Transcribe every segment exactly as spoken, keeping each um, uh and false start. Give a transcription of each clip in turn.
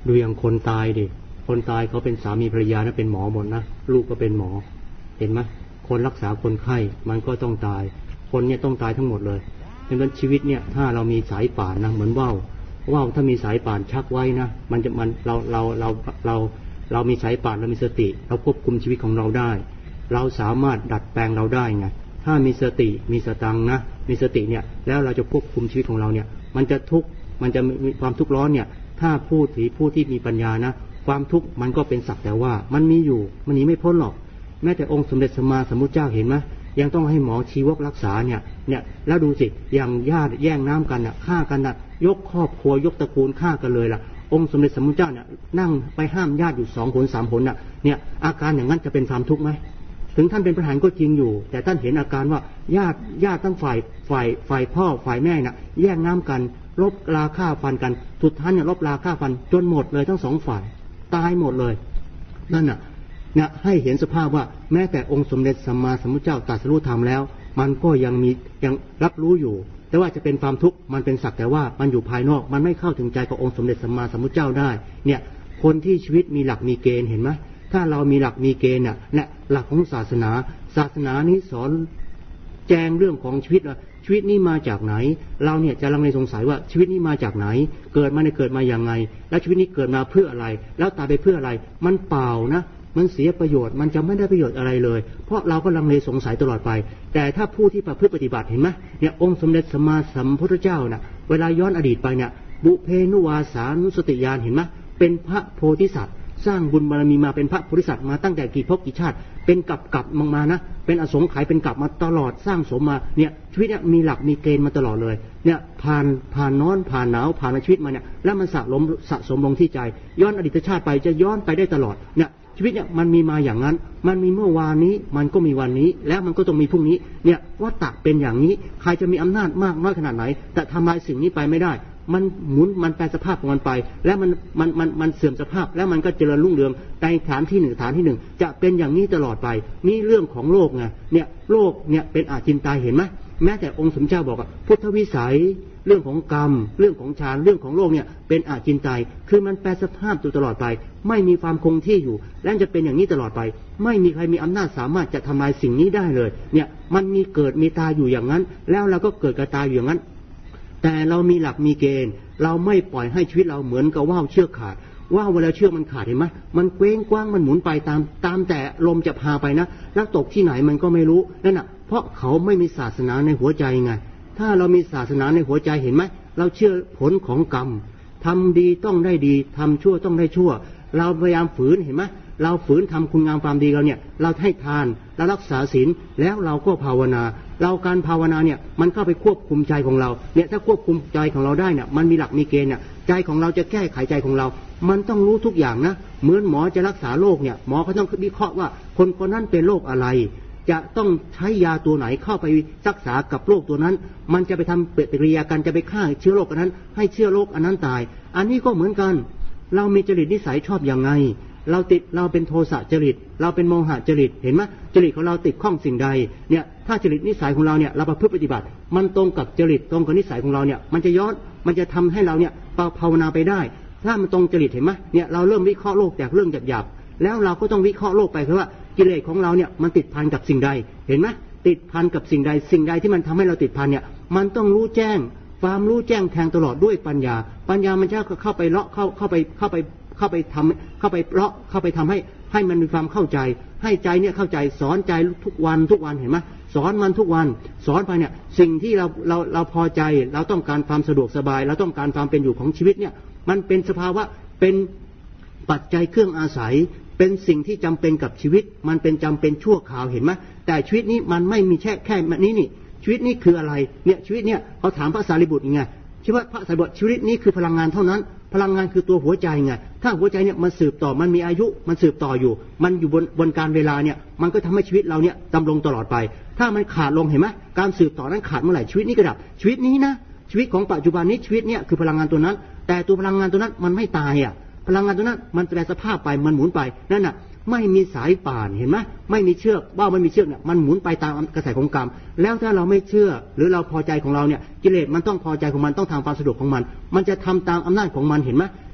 ดูอย่างคนตายดิคนตายเขาเป็นสามีภรรยานะเป็นหมอหมดนะลูกก็เป็นหมอเห็นไหมคนรักษาคนไข้มันก็ต้องตายคนเนี่ยต้องตายทั้งหมดเลยดังนั้นชีวิตเนี่ยถ้าเรามีสายป่านนะเหมือนว่าวว่าวถ้ามีสายป่านชักไว้นะมันจะมันเราเราเราเราเรามีสายป่านเรามีสติเราควบคุมชีวิตของเราได้เราสามารถดัดแปลงเราได้ไงถ้ามีสติมีสตังนะมีสติเนี่ยแล้วเราจะควบคุมชีวิตของเราเนี่ยมันจะทุกข์มันจะมีความทุกข์ร้อนเนี่ยถ้าผู้ที่ผู้ที่มีปัญญานะความทุกข์มันก็เป็นสักแต่ว่ามันมีอยู่มันหนีไม่พ้นหรอกแม้แต่องค์สมเด็จสัมมาสัมพุทธเจ้าเห็นไหมยังต้องให้หมอชีวกรักษาเนี่ยเนี่ยแล้วดูสิอย่างญาติแย่งน้ำกันน่ะฆ่ากันน่ะยกครอบครัวยกตระกูลฆ่ากันเลยล่ะองค์สมเด็จสัมมาสัมพุทธเจ้าเนี่ยนั่งไปห้ามญาติอยู่สองคนสามคนน่ะเนี่ยอาการอย่างนั้นจะเป็นความทุกข์ไหมถึงท่านเป็นประธานก็จริงอยู่แต่ท่านเห็นอาการว่าญาติญาติทั้งฝ่ายฝ่ายฝ่ายพ่อฝ่ายแม่น่ะแย่งน้ำกันลบราฆ่าฟันกันสุดท้ายเนี่ยลบราฆ่าฟันจนหมดเลยทั้งสองฝ่ายตายหมดเลยนั่นน่ะเนี่ยให้เห็นสภาพว่าแม้แต่องค์สมเด็จสัมมาสัมพุทธเจ้าตรัสรู้ธรรมแล้วมันก็ยังมียังรับรู้อยู่แต่ว่าจะเป็นความทุกข์มันเป็นสักแต่ว่ามันอยู่ภายนอกมันไม่เข้าถึงใจขององค์สมเด็จสัมมาสัมพุทธเจ้าได้เนี่ยคนที่ชีวิตมีหลักมีเกณฑ์เห็นไหมถ้าเรามีหลักมีเกณฑ์น่ะเนี่ยหลักของศาสนาศาสนานี้สอนแจงเรื่องของชีวิตว่าชีวิตนี้มาจากไหนเราเนี่ยจะลังเลสงสัยว่าชีวิตนี้มาจากไหนเกิดมาในเกิดมาอย่างไงแล้วชีวิตนี้เกิดมาเพื่ออะไรแล้วตายไปเพื่ออะไรมันเปล่านะมันเสียประโยชน์มันจะไม่ได้ประโยชน์อะไรเลยเพราะเราก็ลังเลสงสัยตลอดไปแต่ถ้าผู้ที่ประพฤติปฏิบัติเห็นไหมเนี่ยองค์สมเด็จสัมมาสัมพุทธเจ้าน่ะเวลาย้อนอดีตไปเนี่ยบุเพนุวาสานุสติญาณเห็นไหมเป็นพระโพธิสัตว์สร้างบุญบารมีมาเป็นพระโพธิสัตว์มาตั้งแต่กี่ภพกี่ชาติเป็นกับกับมังมานะเป็นอสงไขยเป็นกับมาตลอดสร้างสมมาเนี่ยชีวิตเนี่ยมีหลักมีเกณฑ์มาตลอดเลยเนี่ยผ่านผ่านน้อนผ่านหนาวผ่านชีวิตมาเนี่ยแล้วมันสะสมสะสมลงที่ใจย้อนอดีตชาติไปจะย้อนไปได้ตลอดเนี่ยชีวิตเนี่ยมันมีมาอย่างนั้นมันมีเมื่อวานนี้มันก็มีวันนี้แล้วมันก็ต้องมีพรุ่งนี้เนี่ยวัฏฏะเป็นอย่างนี้ใครจะมีอำนาจมากน้อยขนาดไหนแต่ทำลายสิ่งนี้ไปไม่ได้มันหมุนมันแปลสภาพของมันไปแล้วมันมันมันมันเสื่อมสภาพแล้วมันก็เจริญรุ่งเรืองในฐานที่หนึ่งฐานที่หนึ่งจะเป็นอย่างนี้ตลอดไปนี่เรื่องของโลกไงเนี่ยโลกเนี่ยเป็นอาจินไตยเห็นไหมแม้แต่องค์สมเด็จเจ้าบอกว่าพุทธวิสัยเรื่องของกรรมเรื่องของฌานเรื่องของโลกเนี่ยเป็นอาจินไตยคือมันแปลสภาพอยู่ตลอดไปไม่มีความคงที่อยู่และจะเป็นอย่างนี้ตลอดไปไม่มีใครมีอำนาจสามารถจะทำลายสิ่งนี้ได้เลยเนี่ยมันมีเกิดมีตายอยู่อย่างนั้นแล้วเราก็เกิดกับตายอยู่อย่างนั้นแต่เรามีหลักมีเกณฑ์เราไม่ปล่อยให้ชีวิตเราเหมือนกับว่าวเชือกขาดว่าวเวลาเชือกมันขาดเห็นไหมมันเคว้งคว้างมันหมุนไปตามตามแต่ลมจะพาไปนะแล้วตกที่ไหนมันก็ไม่รู้นั่นน่ะเพราะเขาไม่มีศาสนาในหัวใจไงถ้าเรามีศาสนาในหัวใจเห็นไหมเราเชื่อผลของกรรมทำดีต้องได้ดีทำชั่วต้องได้ชั่วเราพยายามฝืนเห็นไหมเราฝืนทำคุณงามความดีเราเนี่ยเราให้ทานเรารักษาศีลแล้วเราก็ภาวนาเราการภาวนาเนี่ยมันเข้าไปควบคุมใจของเราเนี่ยถ้าควบคุมใจของเราได้เนี่ยมันมีหลักมีเกณฑ์เนี่ยใจของเราจะแก้ไขใจของเรามันต้องรู้ทุกอย่างนะเหมือนหมอจะรักษาโรคเนี่ยหมอเขาต้องวิเคราะห์ว่าคนคนนั้นเป็นโรคอะไรจะต้องใช้ยาตัวไหนเข้าไปรักษากับโรคตัวนั้นมันจะไปทำปฏิกิริยากันจะไปฆ่าเชื้อโรคอันนั้นให้เชื้อโรคอันนั้นตายอันนี้ก็เหมือนกันเรามีจริตนิสัยชอบอย่างไงเราติดเราเป็นโทสะจริตเราเป็นโมหะจริตเห็นไหมจริตของเราติดข้องสิ่งใดเนี่ยถ้าจริตนิสัยของเราเนี่ยเราประพฤติปฏิบัติมันตรงกับจริตตรงกับนิสัยของเราเนี่ยมันจะย้อนมันจะทำให้เราเนี่ยภาวนาไปได้ถ้ามันตรงจริตเห็นไหมเนี่ยเราเริ่มวิเคราะห์โลกจากเรื่องหยาบๆแล้วเราก็ต้องวิเคราะห์โลกไปคือว่ากิเลสของเราเนี่ยมันติดพันกับสิ่งใดเห็นไหมติดพันกับสิ่งใดสิ่งใดที่มันทำให้เราติดพันเนี่ยมันต้องรู้แจ้งความรู้แจ้งแทงตลอดด้วยปัญญาปัญญามันจะเข้าไปเลาะเข้าเข้าไปเข้าไปเข้าไปทำเข้าไปเลาะเข้าไปทำให้ให้มันมีความเข้าใจให้ใจเนี่ยเข้าใจสอนใจทุกวันทุกวันเห็นไหมสอนมันทุกวันสอนไปเนี่ยสิ่งที่เราเราเราพอใจเราต้องการความสะดวกสบายเราต้องการความเป็นอยู่ของชีวิตเนี่ยมันเป็นสภาวะเป็นปัจจัยเครื่องอาศัยเป็นสิ่งที่จำเป็นกับชีวิตมันเป็นจำเป็นชั่วคราวเห็นไหมแต่ชีวิตนี้มันไม่มีแค่แค่นี้นี่ชีวิตนี้คืออะไรเนี่ยชีวิตเนี่ยเขาถามพระสารีบุตรไงชีวิตพระสารีบุตรชีวิตนี้คือพลังงานเท่านั้นพลังงานคือตัวหัวใจไงถ้าหัวใจเนี่ยมันสืบต่อมันมีอายุมันสืบต่ออยู่มันอยู่บนบนการเวลาเนี่ยมันก็ทำให้ชีวิตเราเนี่ยดำรงตลอดไปถ้ามันขาดลงเห็นไหมการสืบต่อนั้นขาดเมื่อไหร่ชีวิตนี้ก็ดับชีวิตนี้นะชีวิตของปัจจุบันนี้ชีวิตเนี่ยคือพลังงานตัวนั้นแต่ตัวพลังงานตัวนั้นมันไม่ตายอ่ะพลังงานตัวนั้นมันแปรสภาพไปมันหมุนไปนั่นน่ะไม่มีสายป่านเห็นไหมไม่มีเชือกว่าไม่มีเชือกเนี่ยมันหมุนไปตามกระแสของกรรมแล้วถ้าเราไม่เชื่อหรือเราพอใจของเราเนี่ยกิเลสมันต้องพอใจของมันต้องทำความสะดวกของมันมันจะทำตามอำนาจของมันเห็นไหม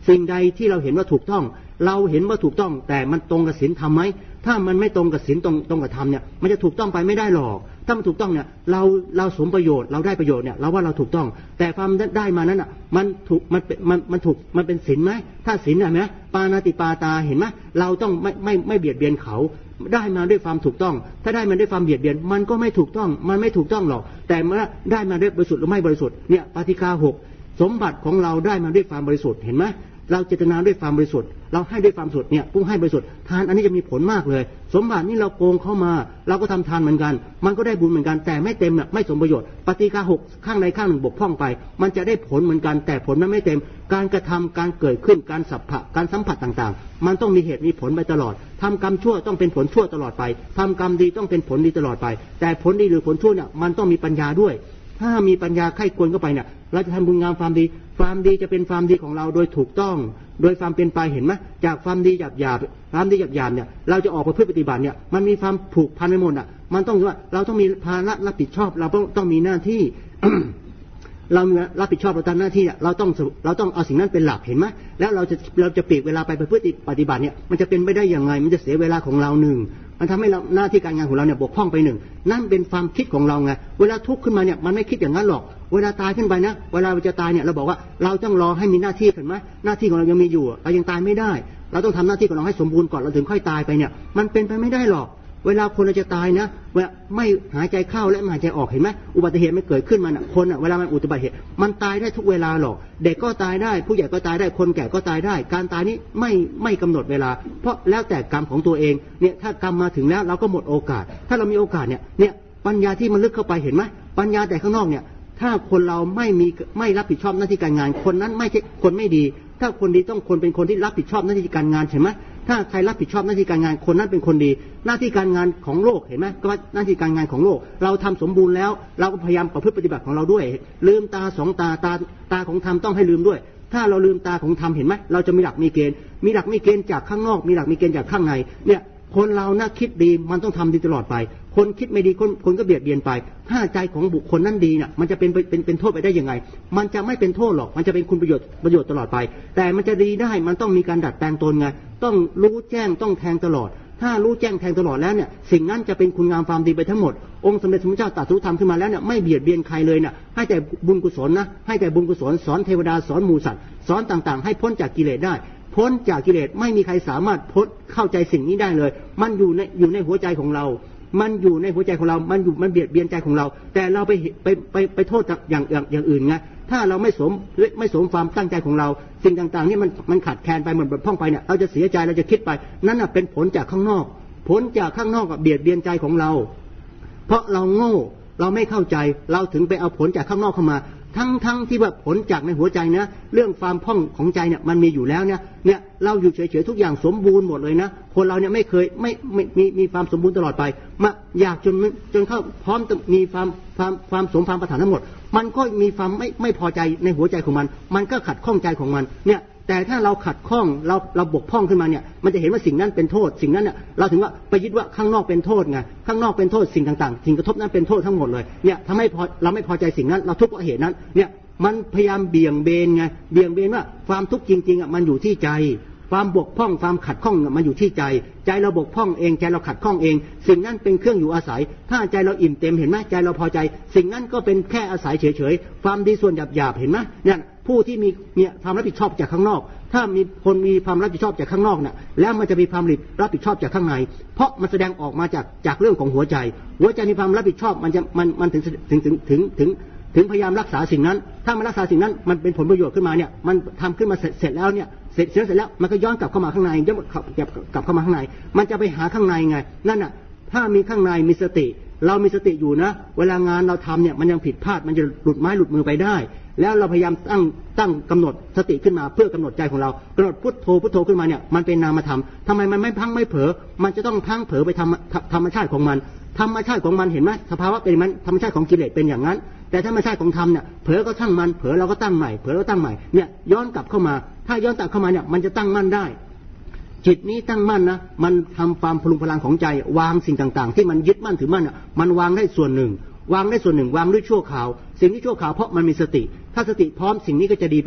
สิ่งใดที่เราเห็นว่าถูกต้องเราเห็นว่าถูกต้องแต่มันตรงกับศีลธรรมไหมถ้ามันไม่ตรงกับศีลตรงตรงกับธรรมเนี่ยมันจะถูกต้องไปไม่ได้หรอกถ้ามันถูกต้องเนี่ยเราเราสมประโยชน์เราได้ประโยชน์เนี่ยเราว่าเราถูกต้องแต่ความได้มานั้นอ่ะมันถูกมันมันมันถูกมันเป็นศีลไหมถ้าศีลอ่ะไหมปานาติปาตาเห็นไหมเราต้องไม่ไม่ไม่เบียดเบียนเขาได้มาด้วยความถูกต้องถ้าได้มาด้วยความเบียดเบียนมันก็ไม่ถูกต้องมันไม่ถูกต้องหรอกแต่เมื่อได้มาด้วยบริสุทธิ์หรือไม่บริสุทธิ์เนี่ยปาฏิฆาหกสมบัติของเราได้มาด้วยความบริสุทธิ์เห็นไหมเราเจตนาด้วยความบริสุทธิ์เราให้ด้วยความสุดเนี่ยผู้ให้บริสุทธิ์ทานอันนี้จะมีผลมากเลยสมบัตินี่เราโกงเข้ามาเราก็ทำทานเหมือนกันมันก็ได้บุญเหมือนกันแต่ไม่เต็มน่ะไม่สมประโยชน์ปฏิฆาหกข้างใดข้างหนึ่งบกพร่องไปมันจะได้ผลเหมือนกันแต่ผลมันไม่เต็มการกระทำการเกิดขึ้นการสัมผัสการสัมผัสต่างๆมันต้องมีเหตุมีผลไปตลอดทำกรรมชั่วต้องเป็นผลชั่วตลอดไปทำกรรมดีต้องเป็นผลดีตลอดไปแต่ผลดีหรือผลชั่วเนี่ยมันต้องมีปัญญาด้วยถ้ามีปัญญาไข้ควรเข้าไปเนี่ยเราจะทำบุญงามความดีความดีจะเป็นความดีของเราโดยถูกต้องโดยความเป็นไปเห็นไหมจากความดีหยาบหยาบความดีหยาบหยาบเนี่ยเราจะออกไปเพื่อปฏิบัติเนี่ยมันมีความผูกพันไปหมดอ่ะมันต้องว่าเราต้องมีภาระรับผิดชอบเราต้องต้องมีหน้าที่ เรารับผิดชอบเราตามหน้าที่เราต้องเราต้องเอาสิ่งนั้นเป็นหลักเห็นไหมแล้วเราจะเราจะปลีกเวลาไปเพื่อปฏิบัติเนี่ยมันจะเป็นไม่ได้อย่างไงมันจะเสียเวลาของเราหนึ่งมันทำให้เราหน้าที่การงานของเราเนี่ยบกพร่องไปหนึ่งนั่นเป็นความคิดของเราไงเวลาทุกข์ขึ้นมาเนี่ยมันไม่คิดอย่างนั้นหรอกเวลาตายขึ้นไปนะเวลาเราจะตายเนี่ยเราบอกว่าเราต้องรอให้มีหน้าที่เห็นไหมหน้าที่ของเรายังมีอยู่เรายังตายไม่ได้เราต้องทำหน้าที่ของเราให้สมบูรณ์ก่อนเราถึงค่อยตายไปเนี่ยมันเป็นไปไม่ได้หรอกเวลาคนเราจะตายนะเวลาไม่หายใจเข้าและไม่หายใจออกเห็นไหมอุบัติเหตุไม่เกิดขึ้นมันคนอ่ะเวลามันอุบัติเหตุมันตายได้ทุกเวลาหรอกเด็กก็ตายได้ผู้ใหญ่ก็ตายได้คนแก่ก็ตายได้การตายนี้ไม่ไม่กำหนดเวลาเพราะแล้วแต่กรรมของตัวเองเนี่ยถ้ากรรมมาถึงแล้วเราก็หมดโอกาสถ้าเรามีโอกาสเนี่ยเนี่ยปัญญาที่มันลึกเข้าไปเห็นไหมปัญญาแต่ข้างนอกเนี่ยถ้าคนเราไม่มีไม่รับผิดชอบหน้าที่การงานคนนั้นไม่ใช่คนไม่ดีถ้าคนดีต้องคนเป็นคนที่รับผิดชอบหน้าที่การงานเห็นไหมถ้าใครรับผิดชอบหน้าที่การงานคนนั้นเป็นคนดีหน้าที่การงานของโลกเห็นไหมก็ว่าหน้าที่การงานของโลกเราทำสมบูรณ์แล้วเราก็พยายามประพฤติปฏิบัติของเราด้วยลืมตาสองตาตาตาของธรรมต้องให้ลืมด้วยถ้าเราลืมตาของธรรมเห็นไหมเราจะมีหลักมีเกณฑ์มีหลักมีเกณฑ์จากข้างนอกมีหลักมีเกณฑ์จากข้างในเนี่ยคนเราน่าคิดดีมันต้องทำดีตลอดไปคนคิดไม่ดีคนคนก็เบียดเบียนไปถ้าใจของบุคคลนั้นดีเนี่ยมันจะเป็นเป็นเป็นโทษไปได้ยังไงมันจะไม่เป็นโทษหรอกมันจะเป็นคุณประโยชน์ประโยชน์ตลอดไปแต่มันจะดีได้มันต้องมีการดัดแปลงตนไงต้องรู้แจ้งต้องแทงตลอดถ้ารู้แจ้งแทงตลอดแล้วเนี่ยสิ่งนั้นจะเป็นคุณงามความดีไปทั้งหมดองค์สมเด็จพระพุทธเจ้าตรัสรู้ธรรมขึ้นมาแล้วเนี่ยไม่เบียดเบียนใครเลยเนี่ยให้แต่บุญกุศลนะให้แต่บุญกุศลสอนเทวดาสอนหมู่สัตว์สอนต่างๆให้พ้นจากกิเลสได้พ้นจากกิเลสไม่มีใครสามารถพ้นเข้าใจสิ่งนี้ได้เลยมันอยู่ในอยู่ในหัวใจของเรามันอยู่ในหัวใจของเรามันอยู่มันเบียดเบียนใจของเราแต่เราไปไปไปไปโทษอย่างอย่างอย่างอื่นไงถ้าเราไม่สมไม่สมความตั้งใจของเราสิ่งต่างๆนี่มันมันขาดแคลนไปมันบกพร่องไปเนี่ยเราจะเสียใจเราจะคิดไปนั่นน่ะเป็นผลจากข้างนอกผลจากข้างนอกกับเบียดเบียนใจของเราเพราะเราโง่เราไม่เข้าใจเราถึงไปเอาผลจากข้างนอกเข้ามาทั้งทั้งที่ว่าผลจากในหัวใจนะเรื่องความพ่องของใจเนี่ยมันมีอยู่แล้วเนี่ยเนี่ยเราอยู่เฉยๆทุกอย่างสมบูรณ์หมดเลยนะคนเราเนี่ยไม่เคยไม่ไม่มีมีความสมบูรณ์ตลอดไปมาอยากจนจนเข้าพร้อมมีความความความสมความปรารถนาทั้งหมดมันก็มีความไม่ไม่พอใจในหัวใจของมันมันก็ขัดข้องใจของมันเนี่ยแต่ถ้าเราขัดข้องเราเราบกพร่องขึ้นมาเนี่ยมันจะเห็นว่าสิ่งนั้นเป็นโทษสิ่งนั้นเนี่ยเราถึงว่าไปยึดว่าข้างนอกเป็นโทษไงข้างนอกเป็นโทษสิ่งต่างๆสิ่งกระทบนั้นเป็นโทษทั้งหมดเลยเนี่ยทำให้พอเราไม่พอใจสิ่งนั้นเราทุกข์เพราะเหตุนั้นเนี่ยมันพยายามเบี่ยงเบนไงเบี่ยงเบนว่าความทุกข์จริงๆอ่ะมันอยู่ที่ใจความบกพร่องความขัดข้องมันอยู่ที่ใจใจเราบกพร่องเองใจเราขัดข้องเองสิ่งนั้นเป็นเครื่องอยู่อาศัยถ้าใจเราอิ่มเต็มเห็นไหมใจเราพอใจสิ่งนั้นก็เป็นแค่อาศัยเฉยๆความดีส่วนหยาบๆเห็นไหมเนี่ยผู้ที่มีเนี่ยความรับผิดชอบจากข้างนอกถ้ามีคนมีความรับผิดชอบจากข้างนอกเนี่ยแล้วมันจะมีความรับผิดชอบจากข้างในเพราะมันแสดงออกมาจากจากเรื่องของหัวใจหัวใจมีความรับผิดชอบมันจะมันมันถึงถึงถึงถึงถึงถึงพยายามรักษาสิ่งนั้นถ้ามันรักษาสิ่งนั้นมันเป็นผลประโยชน์ขึ้นมาเนี่ยมันทำขึ้นมาเสร็จเสร็จแล้วเนี่ยเสร็จเสร็จแล้วมันก็ย้อนกลับเข้ามาข้างในย้อนกลับกลับเข้ามาข้างในมันจะไปหาข้างในไงนั่นน่ะถ้ามีข้างในมีสติเรามีสติอยู่นะเวลางานเราทำเนี่ยมันยังผิดพลาดมันจะหลุดไม้หลุดมือไปได้แล้วเราพยายามตั้งตั้งกำหนดสติขึ้นมาเพื่อกำหนดใจของเรากำหนดพุทโธพุทโธขึ้นมาเนี่ยมันเป็นนามธรรมทำไมมันไม่พังไม่เผลอมันจะต้องพังเผลอไปทำธรรมชาติของมันธรรมชาติของมันเห็นไหมสภาวะเป็นมันธรรมชาติของกิเลสเป็นอย่างนั้นแต่ธรรมชาติของธรรมเนี่ยเผลอก็ตั้งมันเผลอเราก็ตั้งใหม่เผลอเราตั้งใหม่เนี่ยย้อนกลับเข้ามาถ้าย้อนกลับเข้ามาเนี่ยมันจะตั้งมั่นได้จิตนี้ตั้งมั่นนะมันทำความพลุงพลังของใจวางสิ่งต่างๆที่มันยึดมั่นถือมั่นอ่ะมันวางได้ส่วนหนึ่งวางได้ส่วนหนึ่งวางด้วยชั่วคราวสิ่งที่ชั่วคราวเพราะมันมีสติถ้าสติพร้อมสิ่งนี้ก็จะดีไปด้วย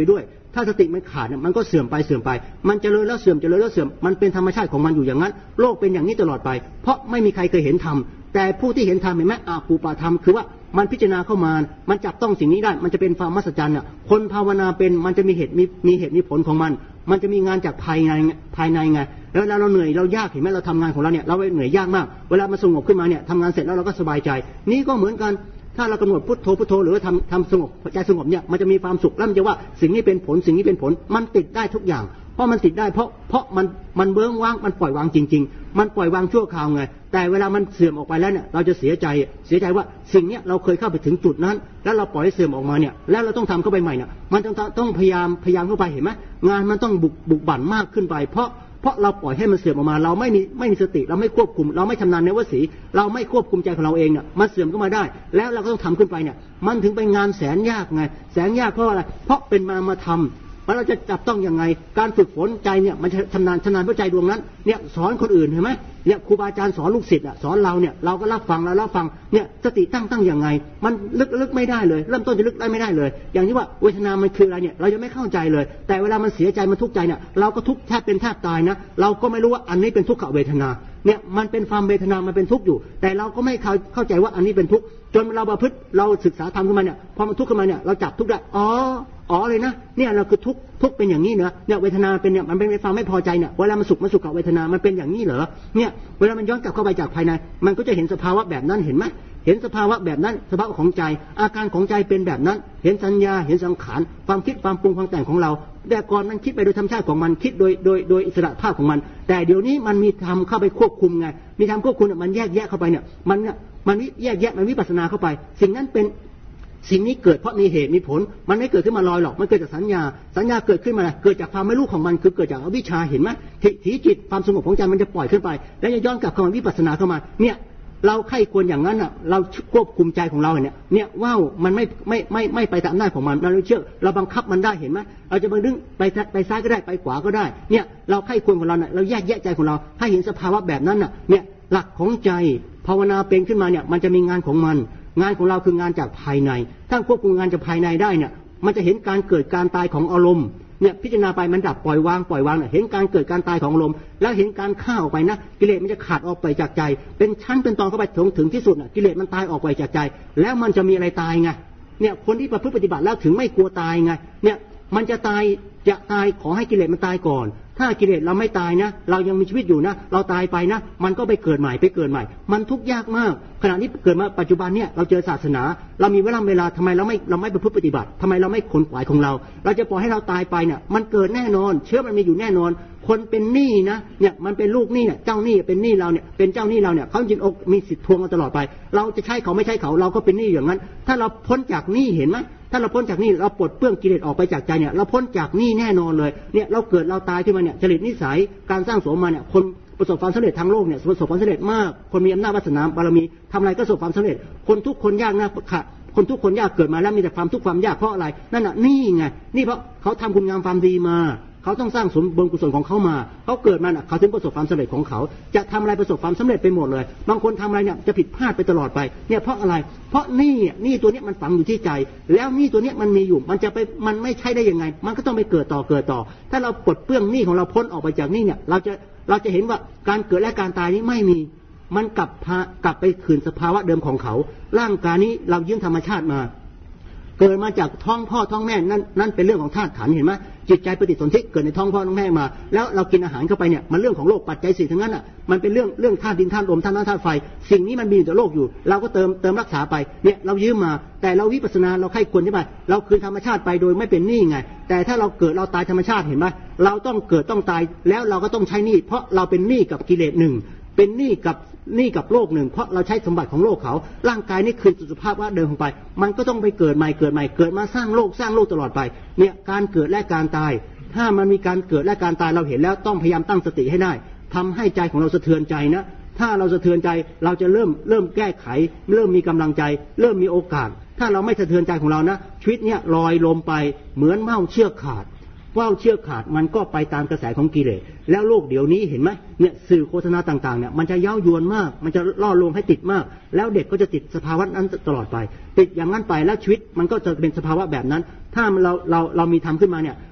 ถ้าสติมันขาดเนี่ยมันก็เสื่อมไปเสื่อมไปมันเจริญแล้วเสื่อมเจริญแล้วเสื่อมมันเป็นธรรมชาติของมันอยู่อย่างนั้นโลกเป็นอย่างนี้ตลอดไปเพราะไม่มีใครเคยเห็นธรรมแต่ผู้ที่เห็นธรรมเห็นไหมอาปูปาธรรมคือว่ามันพิจารณาเข้ามามันจับต้องสิ่งนี้ได้มันจะเป็นความมหัศจรรย์อ่ะคนภาวนาเป็นมันจะมีเหตุมีมีเหตุมีผลของมันมันจะมีงานจากภายในภายในไงแล้วเวลาเราเหนื่อยเรายากเห็นไหมเราทำงานของเราเนี่ยเราเหนื่อยยากมากเวลามันสงบขึ้นมาเนี่ยทำงานเสร็จแล้วเราก็สบายใจนี่ก็เหมือนกันถ้าเรากำหนดพุทโธพุทโธหรือว่าทำทำสงบใจสงบเนี่ยมันจะมีความสุขแล้วมันจะว่าสิ่งนี้เป็นผลสิ่งนี้เป็นผลมันติดได้ทุกอย่างเพราะมันติดได้เพราะเพราะมันมันเบื้องว่างมันปล่อยวางจริงๆมันปล่อยวางชั่วคราวไงแต่เวลามันเสื่อมออกไปแล้วเนี่ยเราจะเสียใจเสียใจว่าสิ่งเนี้ยเราเคยเข้าไปถึงจุดนั้นแล้วเราปล่อยให้เสื่อมออกมาเนี่ยแล้วเราต้องทำเข้าไปใหม่เนี่ยมันต้องต้องพยายามพยายามเข้าไปเห็นไหมงานมันต้องบุกบุกบั่นมากขึ้นไปเพราะเพราะเราปล่อยให้มันเสื่อมออกมาเราไม่มีไม่มีสติเราไม่ควบคุมเราไม่ชำนาญในวสีเราไม่ควบคุมใจของเราเองเนี่ยมันเสื่อมเข้ามาได้แล้วเราก็ต้องทำขึ้นไปเนี่ยมันถึงเป็นงานแสนยากไงแสนยากเพราะอะไรเพราะเป็นมามาทำเราจะจับต้องยังไงการฝึกฝนใจเนี่ยมันชำนาญชำนาญเพราะใจดวงนั้นเนี่ยสอนคนอื่นเห็นไหมเนี่ยครูบาอาจารย์สอนลูกศิษย์อ่ะสอนเราเนี่ยเราก็รับฟังแล้วรับฟังเนี่ยสติตั้งตั้งยังไงมันลึกลึกไม่ได้เลยเริ่มต้นจะลึกได้ไม่ได้เลยอย่างที่ว่าเวทนามันคืออะไรเนี่ยเรายังไม่เข้าใจเลยแต่เวลามันเสียใจมันทุกข์ใจเนี่ยเราก็ทุกข์แทบเป็นแทบตายนะเราก็ไม่รู้ว่าอันนี้เป็นทุกขเวทนาเนี่ยมันเป็นความเวทนามันเป็นทุกข์อยู่แต่เราก็ไม่เข้าเข้าใจว่าอันนี้เป็นทุกข์จนเราประพฤติเราศึกษาธรรมขึ้นมาเนี่ยพอมันทุกข์ขึ้นมาเนี่ยเราจับทุกข์ได้อ๋ออ๋อเลยนะเนี่ยเราคือทุกข์ทุกข์เป็นอย่างนี้เนอะเนี่ยเวทนาเป็นเนี่ยมันเป็นความไม่พอใจเนี่ยเวลามันสุขมันสุขกับเวทนามันเป็นอย่างนี้เหรอเนี่ยเวลามันย้อนกลับเข้าไปจากภายในมันก็จะเห็นสภาวะแบบนั้นเห็นไหมเห็นสภาวะแบบนั้นสภาวะของใจอาการของใจเป็นแบบนั้นเห็นสัญญาเห็นสังขารความคิดความปรุงความแต่งของเราแต่ก่อนมันคิดไปโดยธรรมชาติของมันคิดโดยโดยโดยอิสระภาพของมันแต่เดี๋ยวนี้มันมีธรรมเข้าไปควบคุมไงมีธรรมควบคุมมันแยกแยะเข้าไปเนี่ยมันเนี่ยมันแยกแยะมันวิปัสสนาเข้าไปสิ่งนั้นเป็นสิ่งนี้เกิดเพราะมีเหตุมีผลมันไม่เกิดขึ้นมาลอยหรอกมันเกิดจากสัญญาสัญญาเกิดขึ้นมาเกิดจากความไม่รู้ของมันคือเกิดจากอวิชชาเห็นไหมถีจิตความสงบของใจมันจะปล่อยขึ้นไปแล้วจะย้อนกลับเข้ามาวิปัสสนาเข้ามาเนี่ยเราใคร่ควรอย่างนั้นอ่ะเราควบคุมใจของเราเนี่ยเนี่ยว่าวมันไม่ไม่ไม่ไม่ไปตามอำนาจของมันเราเชื่อเราบังคับมันได้เห็นไหมเราจะบังดึงไปไปซ้ายก็ได้ไปขวาก็ได้เนี่ยเราใคร่ควรของเราเนี่ยเราแยกแยะใจของเราให้เห็นสภาวะแบบนั้นน่ะเนี่ยหลักของใจภาวนาเป็นขึ้นมาเนี่ยมันจะมีงานของมันงานของเราคืองานจากภายในถ้าควบคุมงานจากภายในได้เนี่ยมันจะเห็นการเกิดการตายของอารมณ์เนี่ยพิจารณาไปมันดับปล่อยวางปล่อยวางเนี่ยเห็นการเกิดการตายของอารมณ์แล้วเห็นการฆ่าออกไปนะกิเลสมันจะขาดออกไปจากใจเป็นชั้นเป็นตอนเข้าไปถึงถึงที่สุดน่ะกิเลสมันตายออกไปจากใจแล้วมันจะมีอะไรตายไงเนี่ยคนที่ประพฤติปฏิบัติแล้วถึงไม่กลัวตายไงเนี่ยมันจะตายจะตายขอให้กิเลสมันตายก่อนถ้ากิเลสเราไม่ตายนะเรายังมีชีวิตอยู่นะเราตายไปนะมันก็ไปเกิดใหม่ไปเกิดใหม่มันทุกข์ยากมากขณะนี้เกิดมาปัจจุบันเนี่ยเราเจอศาสนาเรามีเวลาเวลาทำไมเราไม่เราไม่ประพฤติปฏิบัติทำไมเราไม่ขนขวายของเราเราจะปล่อยให้เราตายไปเนี่ยมันเกิดแน่นอนเชื้อมันมีอยู่แน่นอนคนเป็นหนี้นะเนี่ยมันเป็นลูกหนี้เนี่ยเจ้าหนี้เป็นหนี้เราเนี่ยเป็นเจ้าหนี้เราเนี่ยเขาจินอกมีสิทธิ์ทวงเราตลอดไปเราจะใช้เขาไม่ใช้เขาเราก็เป็นหนี้อย่างนั้นถ้าเราพ้นจากหนี้เห็นไหมถ้าเราพ้นจากหนี้เราปลดเปลื้องกิเลสออกไปจากใจเนี่ยเราพ้นจากหนี้แน่นอนเลยเนี่ยเราเกิดเราตายขึ้นมาเนี่ยจริตนิสัยการสร้างสมมาเนี่ยคนประสบความสำเร็จทางโลกเนี่ยประสบความสำเร็จมากคนมีอำนาจวาสนาบารมีทำอะไรก็ประสบความสำเร็จคนทุกคนยากนะค่ะคนทุกคนยากเกิดมาแล้วมีแต่ความทุกข์ความยากเพราะอะไรนั่นน่ะนี่ไงนี่เพราะเขาทำคุณงามความดีมาเขาต้องสร้างสมบุญกุศลของเขามาเขาเกิดมาเขาถึงประสบความสำเร็จของเขาจะทำอะไรประสบความสำเร็จไปหมดเลยบางคนทำอะไรเนี่ยจะผิดพลาดไปตลอดไปเนี่ยเพราะอะไรเพราะนี่นี่ตัวนี้มันฝังอยู่ที่ใจแล้วนี่ตัวนี้มันมีอยู่มันจะไปมันไม่ใช่ได้ยังไงมันก็ต้องไปเกิดต่อเกิดต่อถ้าเราปลดเปลื้องนี่ของเราพ้นออกไปจากนี่เนี่ยเราจะเราจะเห็นว่าการเกิดและการตายนี้ไม่มีมันกลับกลับไปคืนสภาวะเดิมของเขาร่างกายนี้เรายืมธรรมชาติมาเกิดมาจากท้องพ่อท้องแม่นั่นนั่นเป็นเรื่องของธาตุขันธ์เห็นไหมจิตใจปฏิสนธิเกิดในท้องพ่อท้องแม่มาแล้วเรากินอาหารเข้าไปเนี่ยมันเรื่องของโลกปัจจัยสี่ทั้งนั้นอ่ะมันเป็นเรื่องเรื่องธาตุดินธาตุลมธาตุน้ำธาตุไฟสิ่งนี้มันมีอยู่ในโลกอยู่เราก็เติมเติมรักษาไปเนี่ยเรายืมมาแต่เราวิปัสสนาเราไข้ควรใช่ไหมเราคืนธรรมชาติไปโดยไม่เป็นหนี้ไงแต่ถ้าเราเกิดเราตายธรรมชาติเห็นไหมเราต้องเกิดต้องตายแล้วเราก็ต้องใช้หนี้เพราะเราเป็นหนี้กับกิเลสหนึ่งเป็นหนี้กับหนี้กับโลกหนึ่งเพราะเราใช้สมบัติของโลกเขาร่างกายนี่คืนสุขภาพว่าเดิมลงไปมันก็ต้องไปเกิดใหม่เกิดใหม่เกิดมาสร้างโลกสร้างโลกตลอดไปเนี่ยการเกิดและการตายถ้ามันมีการเกิดและการตายเราเห็นแล้วต้องพยายามตั้งสติให้ได้ทำให้ใจของเราสะเทือนใจนะถ้าเราสะเทือนใจเราจะเริ่มเริ่มแก้ไขเริ่มมีกำลังใจเริ่มมีโอกาสถ้าเราไม่สะเทือนใจของเรานะชีวิตเนี่ยลอยลมไปเหมือนเม่าเชือกขาดว่าวเชือกขาดมันก็ไปตามกระแสของกิเลสแล้วโลกเดี๋ยวนี้เห็นไหมเนี่ยสื่อโฆษณาต่างๆเนี่ยมันจะเย้ายวนมากมันจะล่อลวงให้ติดมากแล้วเด็กก็จะติดสภาวะนั้นตลอดไปติดอย่างนั้นไปแล้วชีวิตมันก็จะเป็นสภาวะแบบนั้นถ้าเราเราเรามีธรรมขึ้นมาเนี่ย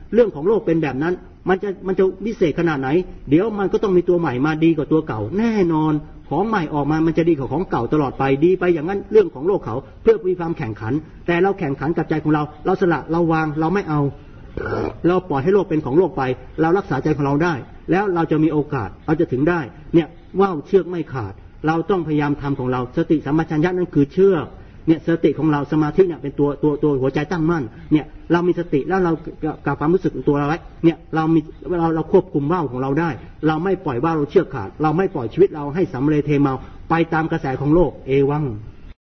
เรื่องของโลกเป็นแบบนั้นมันจะมันจะวิเศษขนาดไหนเดี๋ยวมันก็ต้องมีตัวใหม่มาดีกว่าตัวเก่าแน่นอนของใหม่ออกมามันจะดีกว่าของเก่าตลอดไปดีไปอย่างนั้นเรื่องของโลกเขาเพื่อมีความแข่งขันแต่เราแข่งขันกับใจของเราเราสละเราวางเราไม่เอาเราปล่อยให้โลกเป็นของโลกไปเรารักษาใจของเราได้แล้วเราจะมีโอกาสเราจะถึงได้เนี่ยว่าวเชือกไม่ขาดเราต้องพยายามทำของเราสติสัมปชัญญะนั่นคือเชือกเนี่ยสติของเราสมาธิเนี่ยเป็นตัวตัวตัวหัวใจตั้งมั่นเนี่ยเรามีสติแล้วเรากับความรู้สึกตัวเราไว้เนี่ยเรามีเราเราควบคุมว่าวของเราได้เราไม่ปล่อยว่าวเราเชือกขาดเราไม่ปล่อยชีวิตเราให้สำเร็จเทเมาไปตามกระแสของโลกเอวัง